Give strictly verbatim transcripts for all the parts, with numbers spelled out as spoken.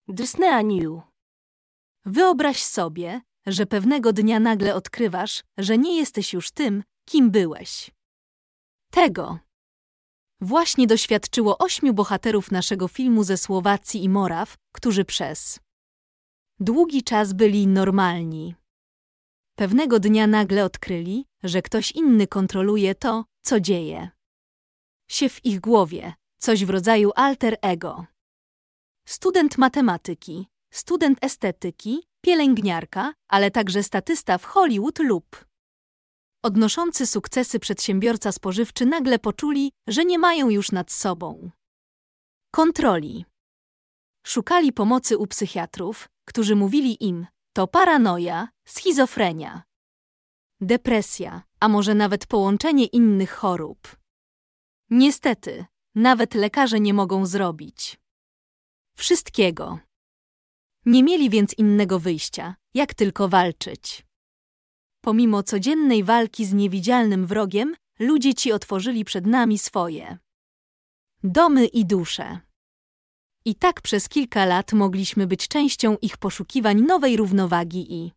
Disney New. Wyobraź sobie, że pewnego dnia nagle odkrywasz, że nie jesteś już tym, kim byłeś. Tego właśnie doświadczyło ośmiu bohaterów naszego filmu ze Słowacji i Moraw, którzy przez długi czas byli normalni. Pewnego dnia nagle odkryli, że ktoś inny kontroluje to, co dzieje się w ich głowie, coś w rodzaju alter ego. Student matematyki, student estetyki, pielęgniarka, ale także statysta w Hollywood lub odnoszący sukcesy przedsiębiorca spożywczy nagle poczuli, że nie mają już nad sobą kontroli. Szukali pomocy u psychiatrów, którzy mówili im, to paranoja, schizofrenia, depresja, a może nawet połączenie innych chorób. Niestety, nawet lekarze nie mogą zrobić wszystkiego. Nie mieli więc innego wyjścia, jak tylko walczyć. Pomimo codziennej walki z niewidzialnym wrogiem, ludzie ci otworzyli przed nami swoje domy i dusze. I tak przez kilka lat mogliśmy być częścią ich poszukiwań nowej równowagi i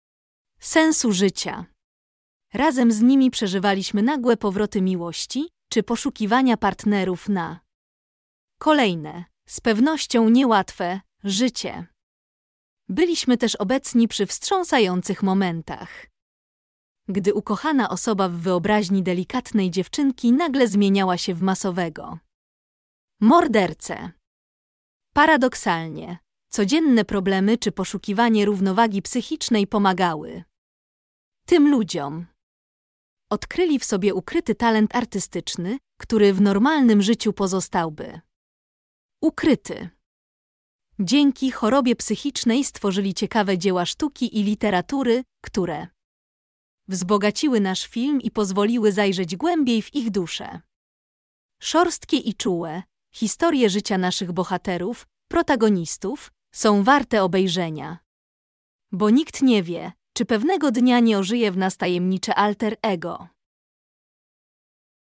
sensu życia. Razem z nimi przeżywaliśmy nagłe powroty miłości czy poszukiwania partnerów na kolejne, z pewnością niełatwe, życie. Byliśmy też obecni przy wstrząsających momentach, gdy ukochana osoba w wyobraźni delikatnej dziewczynki nagle zmieniała się w masowego mordercę. Paradoksalnie, codzienne problemy czy poszukiwanie równowagi psychicznej pomagały tym ludziom. Odkryli w sobie ukryty talent artystyczny, który w normalnym życiu pozostałby ukryty. Dzięki chorobie psychicznej stworzyli ciekawe dzieła sztuki i literatury, które wzbogaciły nasz film i pozwoliły zajrzeć głębiej w ich dusze. Szorstkie i czułe historie życia naszych bohaterów, protagonistów, są warte obejrzenia. Bo nikt nie wie, czy pewnego dnia nie ożyje w nas tajemnicze alter ego.